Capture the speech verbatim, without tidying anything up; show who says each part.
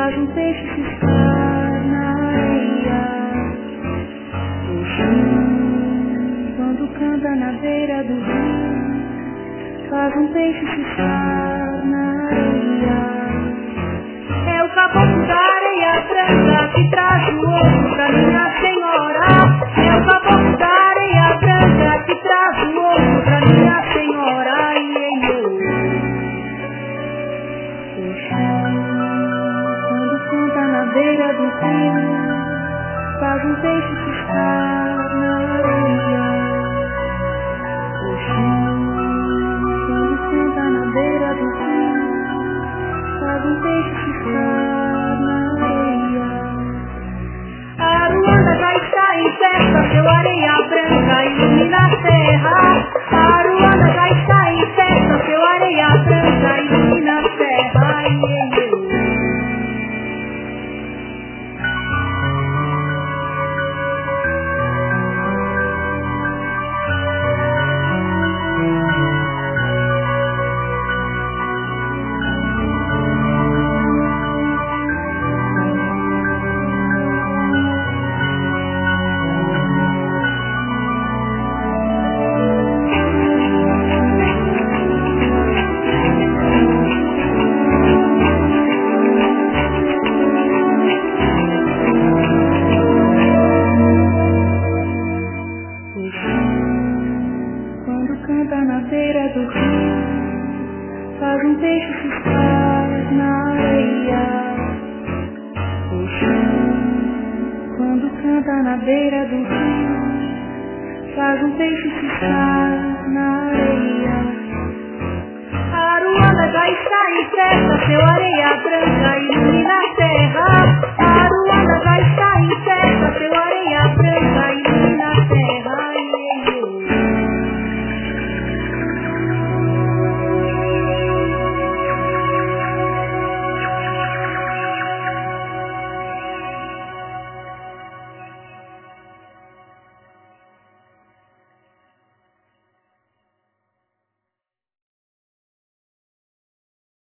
Speaker 1: faz um peixe ciscar na areia. Oxum, quando canta na beira do rio, faz um peixe ciscar na areia. É o caboclo da areia branca que traz o ouro pra minha senhora. É o caboclo da areia branca que traz o ouro pra minha senhora. Quando canta na beira do rio, faz um peixe ciscar na areia. Quando canta na beira do rio, faz um peixe ciscar na areia. A Aruanda já está em festa, seu areia branca ilumina a terra. A Aruanda já está em festa, seu areia branca ilumina a terra. Canta na beira do rio, faz um peixe ciscar na areia. Oxum, quando canta na beira do rio, faz um peixe ciscar na areia. A Aruanda já está em festa, seu areia branca ilumina a terra. A Aruanda já está em festa.